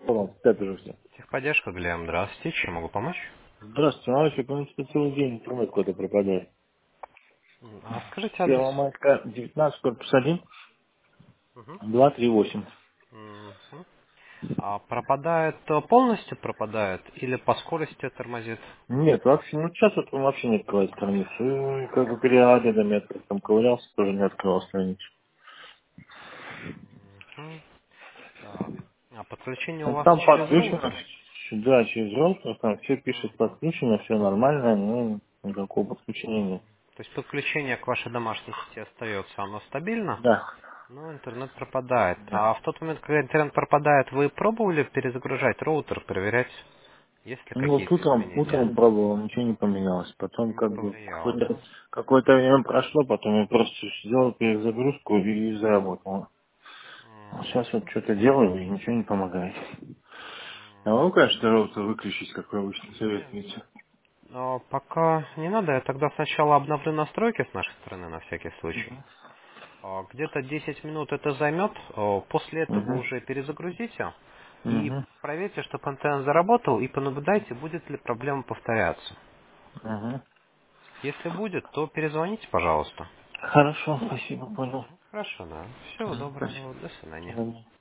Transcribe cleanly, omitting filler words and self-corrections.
Пожалуйста, пятый же все. Техподдержка, Глеб, здравствуйте. Чем могу помочь? Здравствуйте, Марочек, у нас по целый день интернет куда-то пропадает. А скажите адрес. Первомайская, 19, корпус 1, Мгм. 238. Мгм. А пропадает полностью пропадает или по скорости тормозит? Нет, вообще, ну сейчас вот он вообще не открывает страницу. И как бы периодами я там ковырялся, тоже не открывал страницу. Мгм. Так. А подключение у Ну, вас там через подключено, роутер? да, через роутер, там все пишет Мгм. подключено, все нормально, ну, никакого подключения нет. То есть подключение к вашей домашней сети остается, оно стабильно, Да, но интернет пропадает. да. А в тот момент, когда интернет пропадает, вы пробовали перезагружать роутер, проверять, есть ли Ну вот какие-то изменения? утром пробовал, ничего не поменялось. Потом Не как бы повлияло, да? какое-то время прошло, потом я просто сделал перезагрузку и заработал. А сейчас вот что-то делаю и ничего не помогает. Я могу, конечно, роутер выключить, как вы обычно советуете. Но пока не надо, я тогда сначала обновлю настройки с нашей стороны на всякий случай. Угу. Где-то 10 минут это займет, после этого Угу. уже перезагрузите и Угу. проверьте, чтобы антенна заработал, и понаблюдайте, будет ли проблема повторяться. Угу. Если будет, то перезвоните, пожалуйста. Хорошо, спасибо, понял. Хорошо, да. Всего Спасибо. доброго, до свидания. До свидания.